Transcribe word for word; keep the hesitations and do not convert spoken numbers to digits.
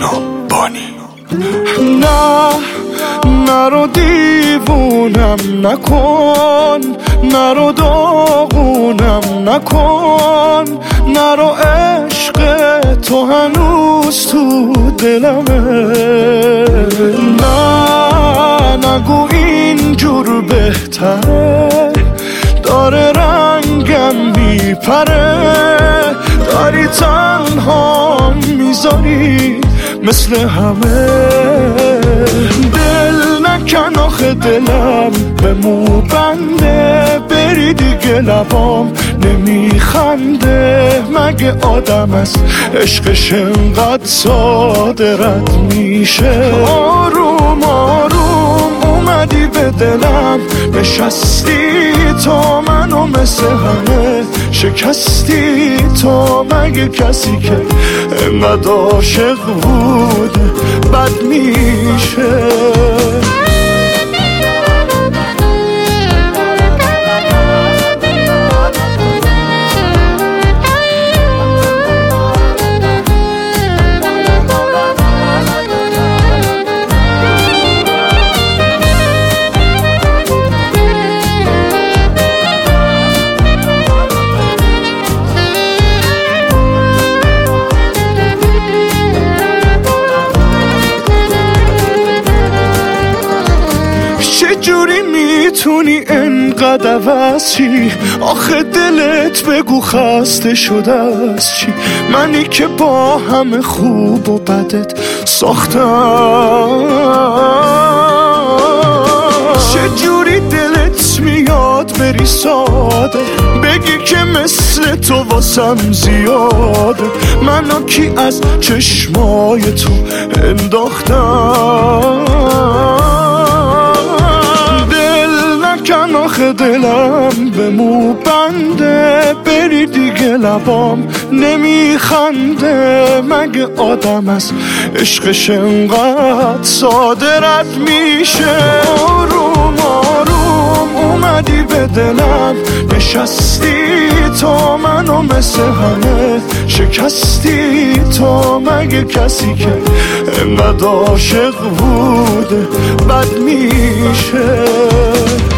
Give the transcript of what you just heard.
بانی. نه نرو دیوونم نکن، نرو داغونم نکن، نرو عشق تو هنوز تو دلمه. نه نگو اینجور بهتره، داره رنگم میپره، داری تنها میذاری مثل همه. دل نکن آخه دلم به مو بنده، بری دیگه لبام نمیخنده. مگه آدم است عشقش انقدر ساده رد میشه؟ آروم آروم اومدی به دلم نشستی، تو منو مثل همه شکستی. تو مگه کسی که انقدر عاشق بود بد میشه؟ چجوری میتونی انقدر عوض چی؟ آخه دلت بگو خسته شده از چی؟ منی که با همه خوب و بدت ساختم. چجوری دلت میاد بری ساده، بگی که مثل تو واسم زیاده. منو کی از چشمای تو انداختم؟ کن آخه دلم به مو بنده، بری دیگه لبام نمیخنده. مگه آدم است عشقش انقدر صاده رد میشه؟ آروم آروم اومدی به دلم نشستی، تو منو مثل همه شکستی. تو مگه کسی که انقدر عاشق بود بد میشه؟